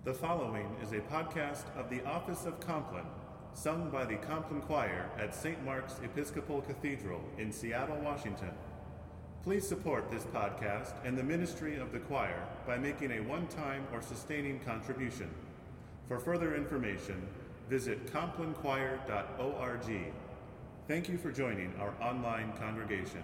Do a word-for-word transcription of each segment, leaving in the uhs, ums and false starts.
The following is a podcast of the Office of Compline, sung by the Compline Choir at Saint Mark's Episcopal Cathedral in Seattle, Washington. Please support this podcast and the ministry of the choir by making a one-time or sustaining contribution. For further information, visit compline choir dot org. Thank you for joining our online congregation.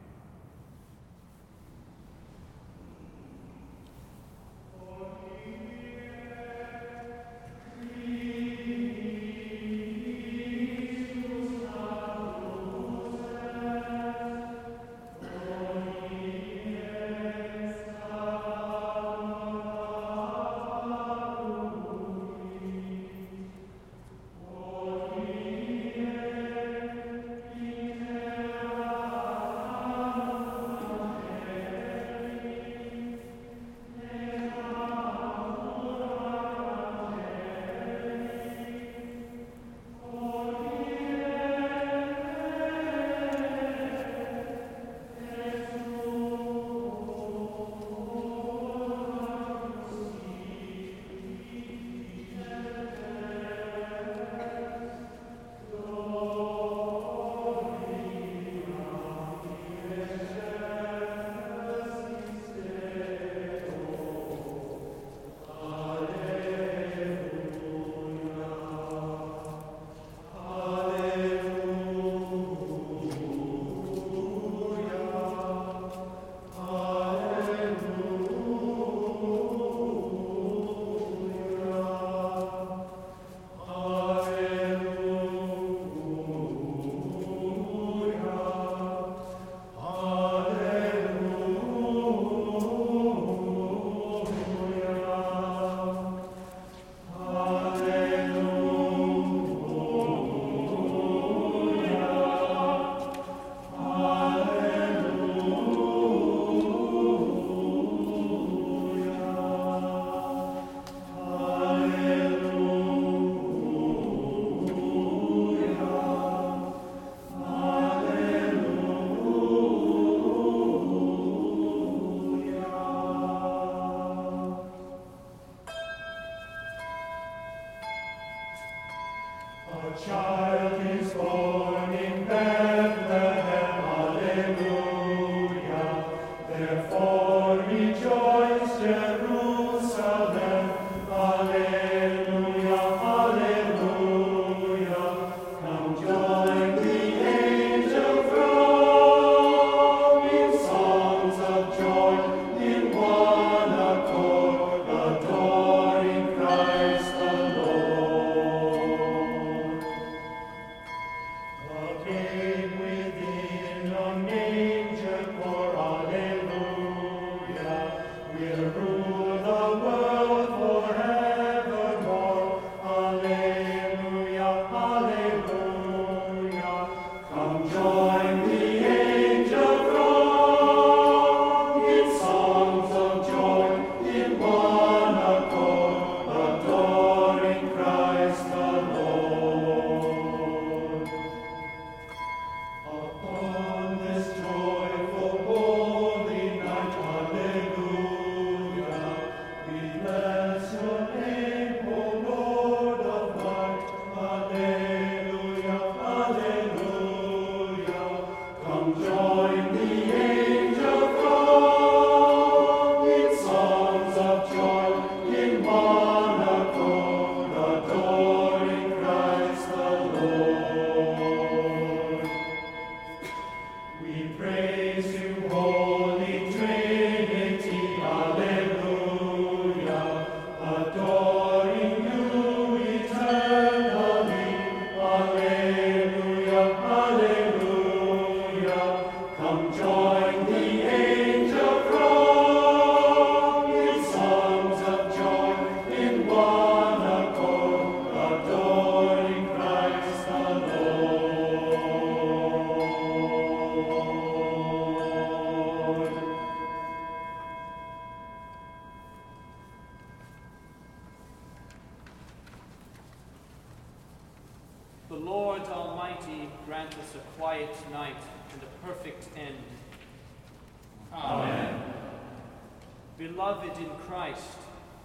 The Lord Almighty grant us a quiet night and a perfect end. Amen. Beloved in Christ,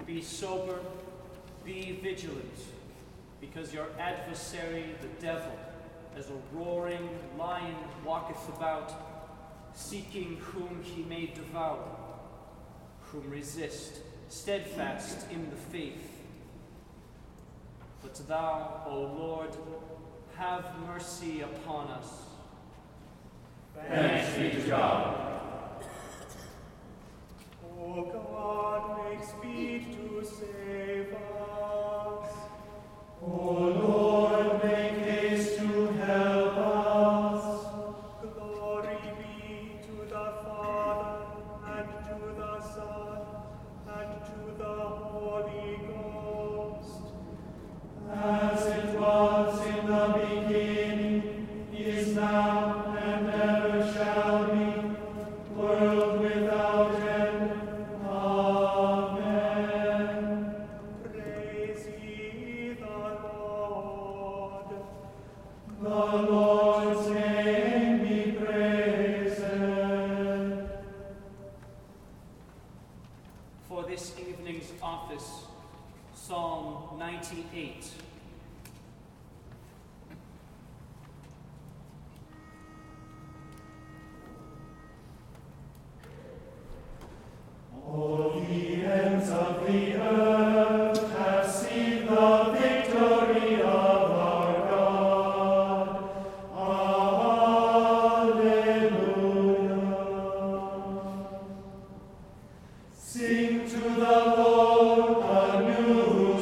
Be sober, be vigilant, because your adversary, the devil, as a roaring lion walketh about, seeking whom he may devour, whom resist, steadfast in the faith. But thou, O Lord, have mercy upon us. Thanks be to God. O God, make speed to save us. O Lord, make haste to help us. Glory be to the Father, and to the Son, and to the Holy Ghost. As it was in the beginning, is now, and ever shall be, world without end. The Lord's name be praised. For this evening's office, Psalm ninety-eight. All the ends of the earth have seen the victory of our God. Sing to the Lord a new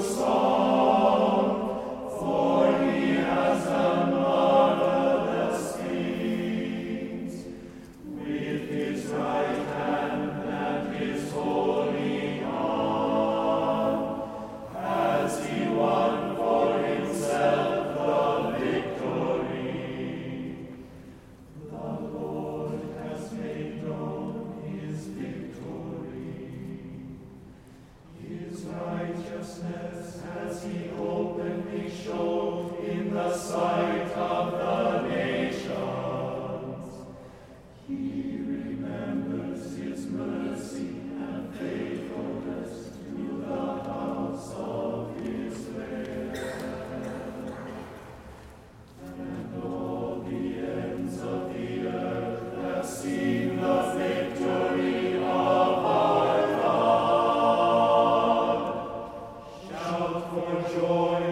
song, for he has done marvelous things. With his right hand and his holy arm has he won for himself the victory. The Lord has made known his victory. His righteousness has he openly shown in the sight of the nations. He remembers his mercy and faithfulness to the house of Israel. And all the ends of the earth have seen the victory of our God. Shout for joy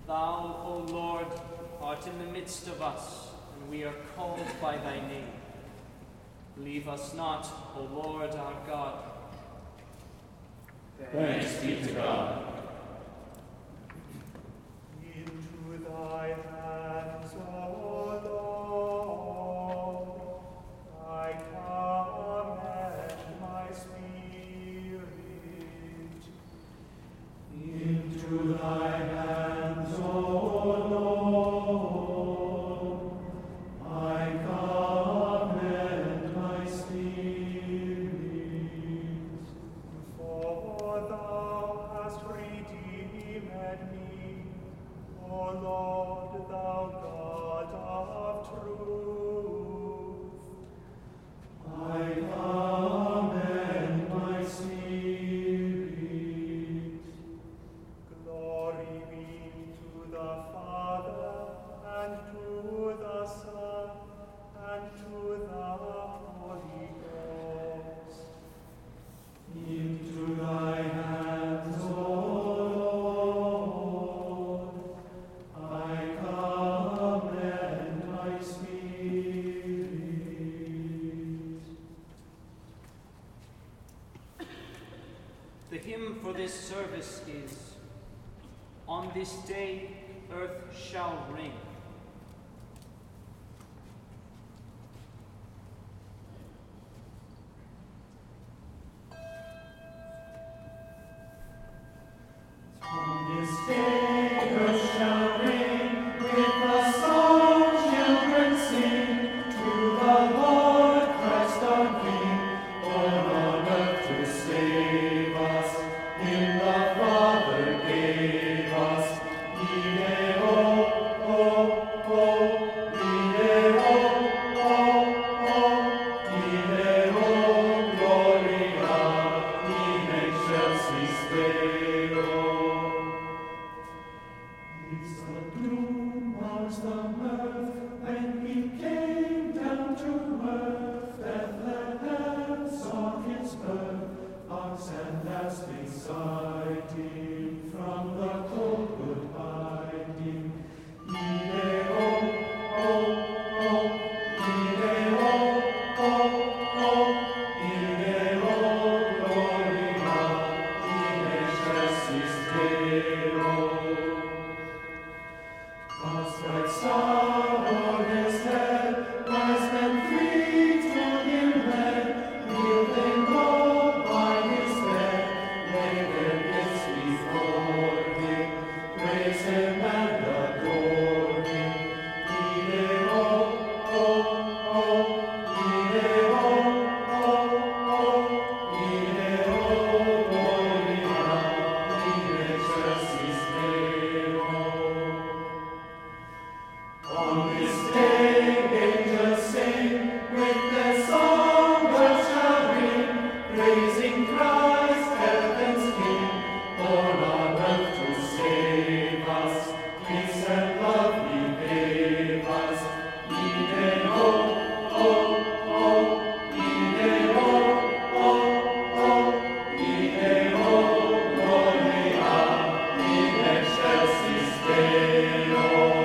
Thou, O Lord, art in the midst of us, and we are called by thy name. Leave us not, O Lord our God. Thanks be to God. Into thy hands, O Lord, I commend my spirit. Into thy hands, O Lord, I commend my spirit. For thou hast redeemed me, O Lord, thou God of truth. I commend my spirit. Glory be to the Father, and to the Son, and to the Holy Ghost. Into thy hands, O Lord, I commend my spirit. The hymn for this service is, On this day earth shall ring. On this day earth shall ring, with the song children sing, to the Lord Christ our King, born on earth to save us, him the Father gave us. Ide-o, o, o, Ide-o, o, o, Ide-o, Gloria, in excelsis Deo. It's the doom amongst the mirth when he came down to earth. Bethlehem saw his birth, ox and ass beside him, from the cold would hide him. Ide-o, o, o, Ide-o, o, o, Ide-o, Gloria, in excelsis Deo. God's bright star o'er his head, wise men three to him led, kneeling low by his bed, lay their gifts before him, praise him and adore him. Ide-o, o, o, Ide-o, o, o, Ide-o, Gloria, in excelsis Deo. On this day angels sing, with their song bells shall ring, praising Christ, heaven's King, born on earth to save us. Peace and love he gave us. Ide-o, o, o, Ide-o, o, o, Ide-o, Gloria, in excelsis Deo.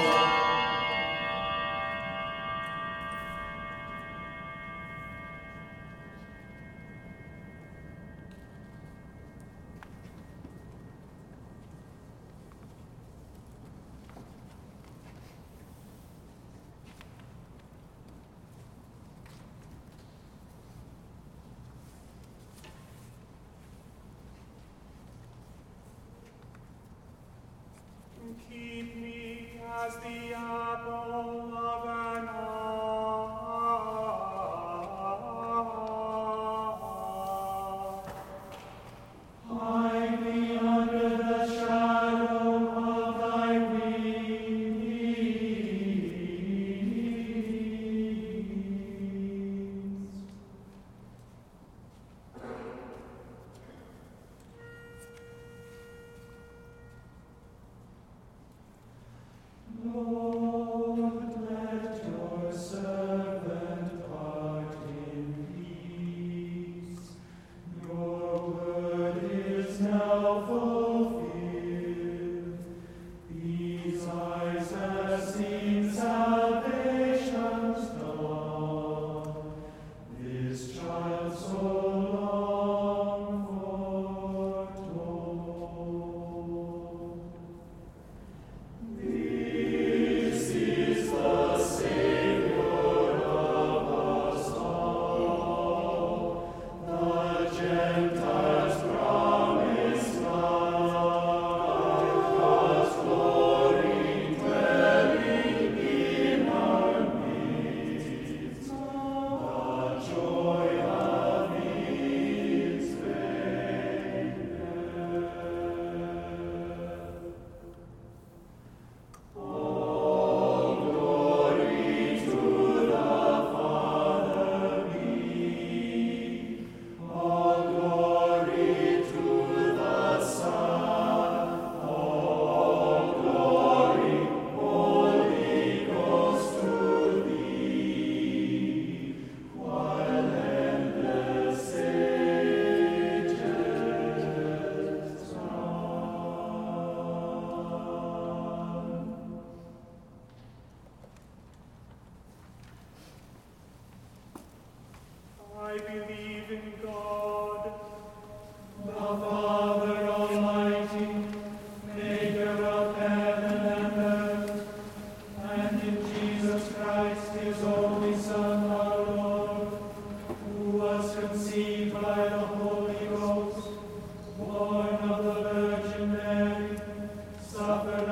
Keep me as the apple of an eye. Hide me under the shadow of thy wings. Lord,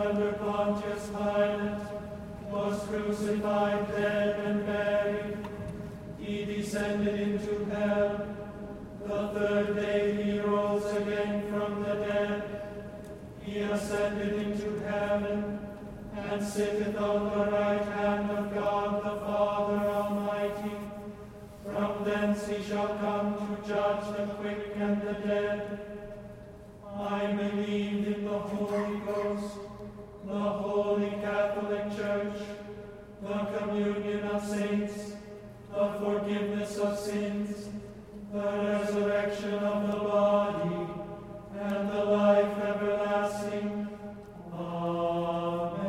under Pontius Pilate, was crucified, dead, and buried. He descended into hell. The third day he rose again from the dead. He ascended into heaven, and sitteth on the right hand of God the Father Almighty. From thence he shall come to judge the quick and the dead. I believe in the Holy Ghost, the Holy Catholic Church, the communion of saints, the forgiveness of sins, the resurrection of the body, and the life everlasting. Amen.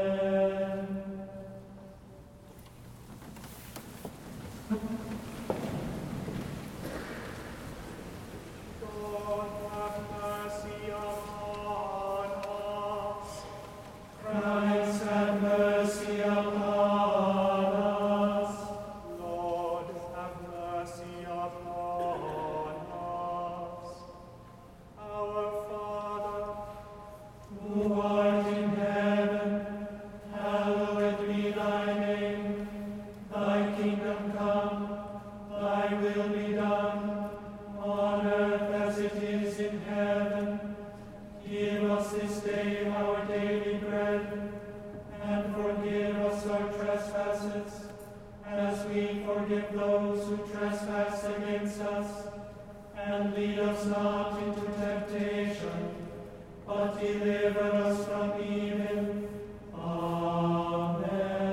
God have mercy upon us. Christ have mercy upon us. Lord have mercy upon us. Our Father, Who art in heaven, hallowed be thy name. Thy kingdom come, thy will be done, on earth as it is in heaven. Give us this day our daily bread, and forgive us our trespasses, as we forgive those who trespass against us. And lead us not into temptation, but deliver us from evil. Amen.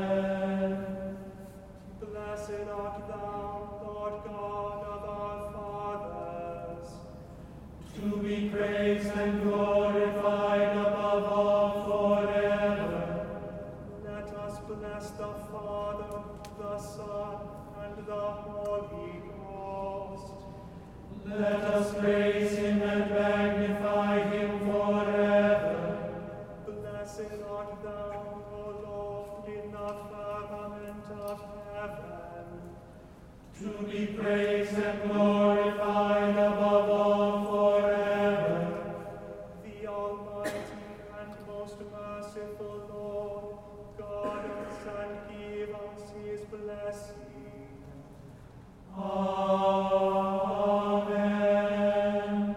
blessed art thou, Lord God of our fathers. To be praised and glorified above all forever. Let us bless the Father, the Son, and the Holy Ghost. Let us praise him and magnify him forever. Blessed art thou, O Lord, in the firmament of heaven. To be praised and glorified above all forever. The Almighty and most merciful Lord, guard us and give us his blessing. Amen.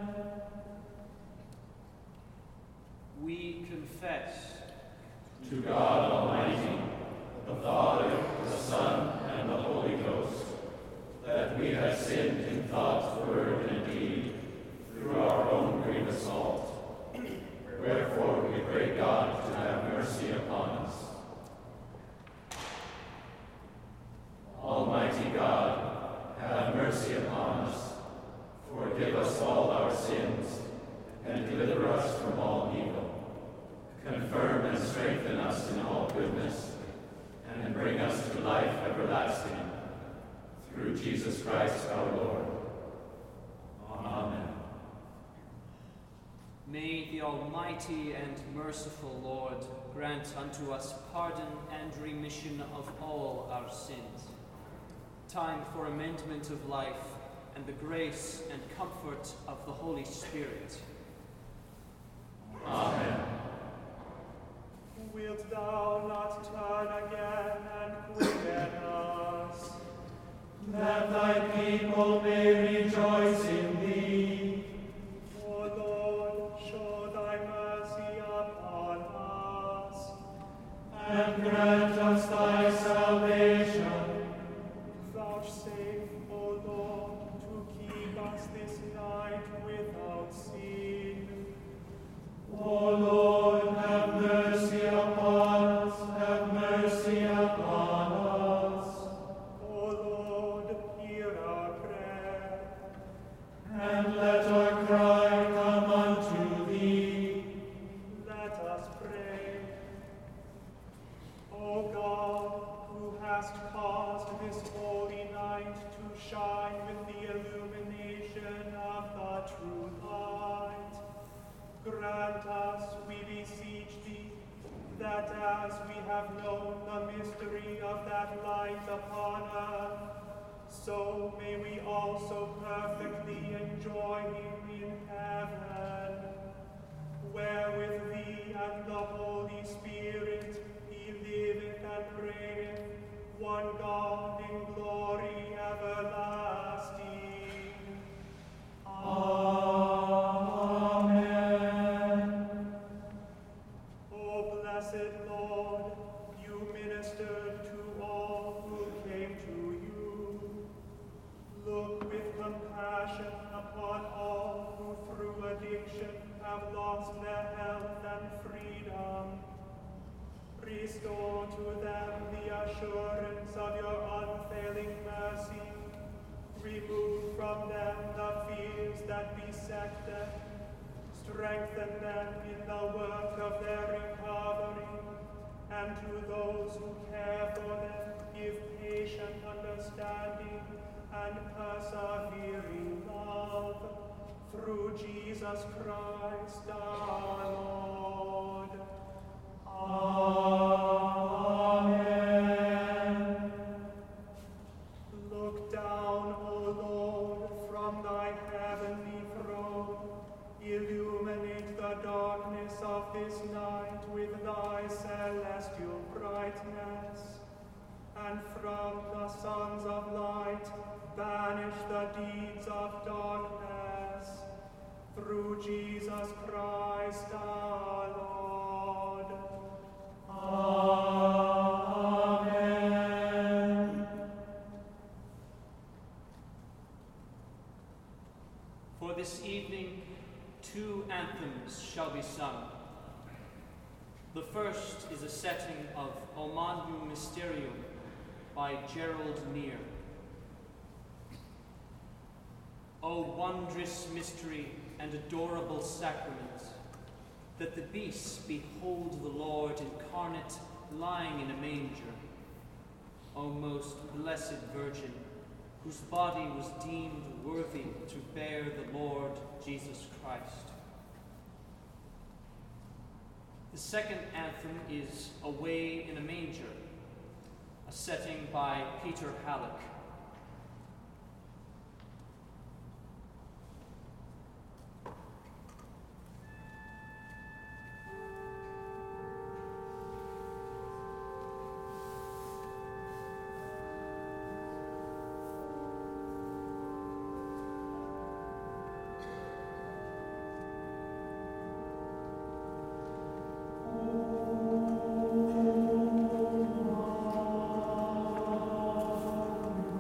We confess To God Almighty, the Father, the Son, and the Holy Ghost, that we have sinned in thought, word, and deed, through our own grievous fault. Wherefore we pray God to have mercy upon us. Almighty God, have mercy upon us. Forgive us all our sins, and deliver us from all evil. Confirm and strengthen us in all goodness, and bring us to life everlasting. Through Jesus Christ our Lord. Amen. May the Almighty and merciful Lord grant unto us pardon and remission of all our sins, time for amendment of life, and the grace and comfort of the Holy Spirit. Amen. Wilt thou not turn again and quicken us? That thy people may rejoice in thee. O Lord, show thy mercy upon us. And grant us thy salvation. Vouchsafe, O Lord, to keep us this night without sin. O Lord, have mercy upon us, have mercy upon us. O Lord, hear our prayer. And let our cry come unto thee. Let us pray. O God, who hast caused this holy night to shine with the illumination of the true light, grant us, we beseech thee, that as we have known the mystery of that light upon earth, so may we also perfectly enjoy him in heaven. where with thee and the Holy Spirit he liveth and reigneth, one God in glory everlasting. Amen. O blessed Lord, you ministered to all who came to you. Look with compassion upon all who through addiction have lost their health and freedom. Restore to them the assurance of your unfailing mercy. Remove from them the fears that beset them. Strengthen them in the work of their recovery. And to those who care for them, give patient understanding and persevering love. Through Jesus Christ our Lord. Amen. Look down, O Lord, from thy heavenly throne. Illuminate the darkness of this night with thy celestial brightness. And from the sons of light, banish the deeds of darkness. Through Jesus Christ our Lord. Amen. For this evening, two anthems shall be sung. The first is a setting of O Magnum Mysterium by Gerald Neer. O wondrous mystery and adorable sacrament, that the beasts behold the Lord incarnate lying in a manger. O most blessed Virgin, whose body was deemed worthy to bear the Lord Jesus Christ. The second anthem is Away in a Manger, a setting by Peter Halleck. Amen.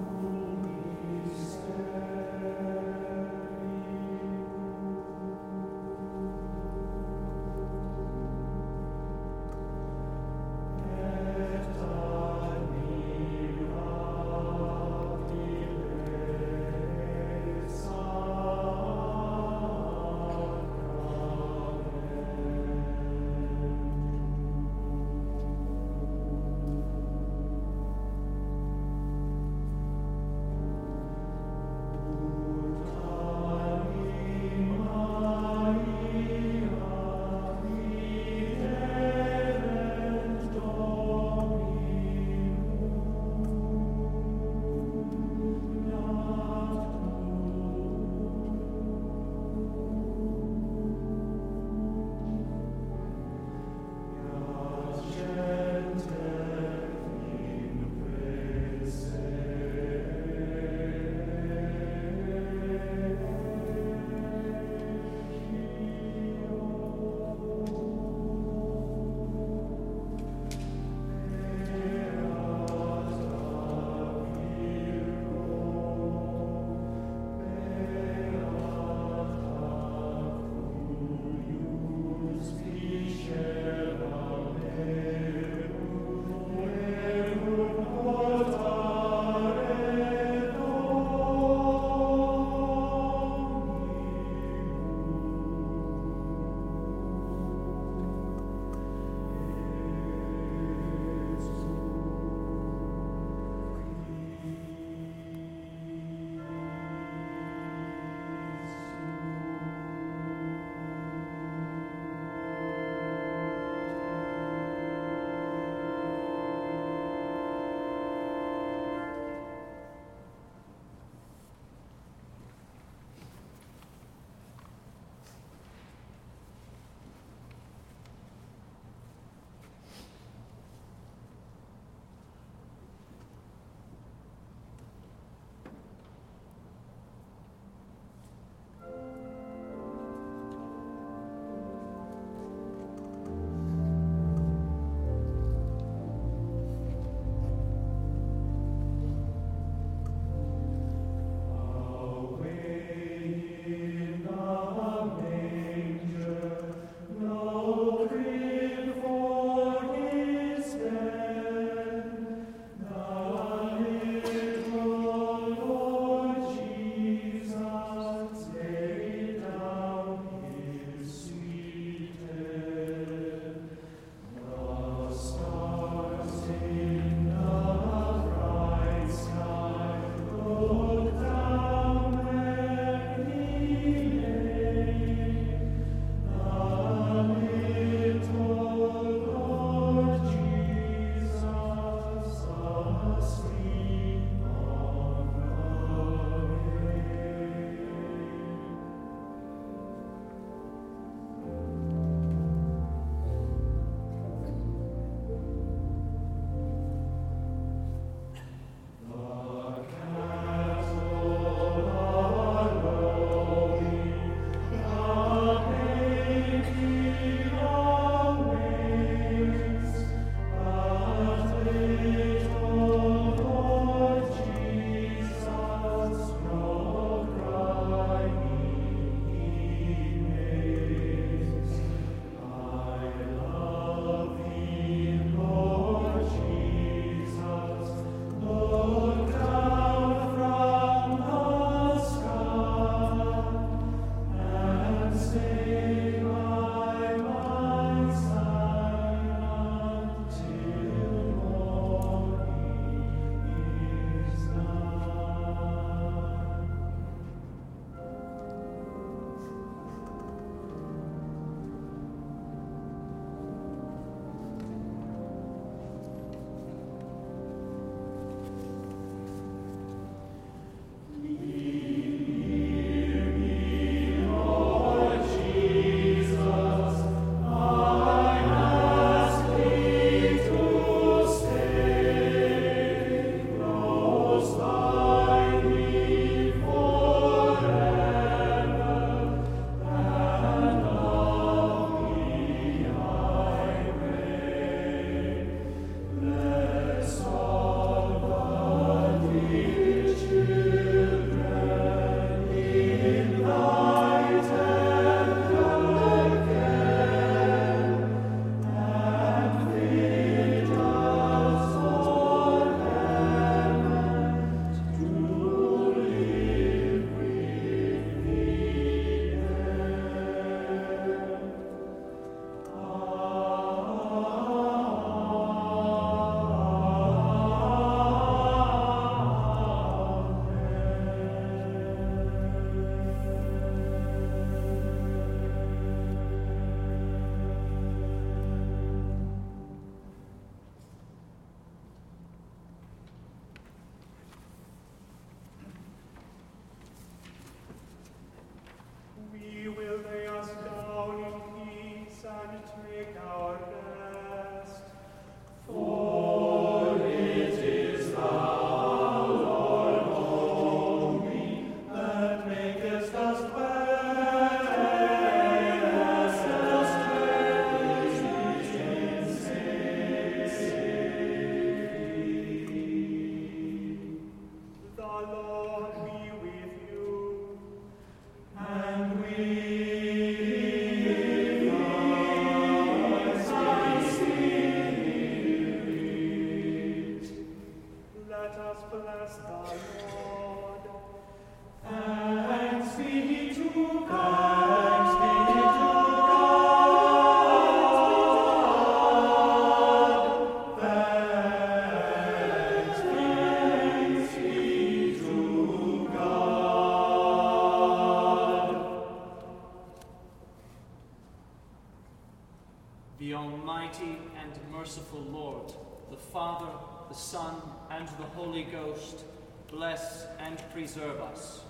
and merciful Lord, the Father, the Son, and the Holy Ghost, bless and preserve us.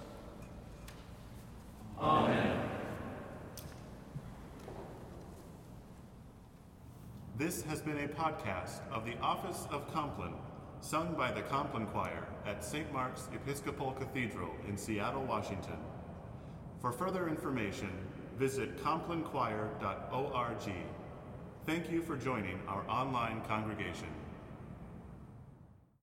Amen. This has been a podcast of the Office of Compline, sung by the Compline Choir at Saint Mark's Episcopal Cathedral in Seattle, Washington. For further information, visit compline choir dot org. Thank you for joining our online congregation.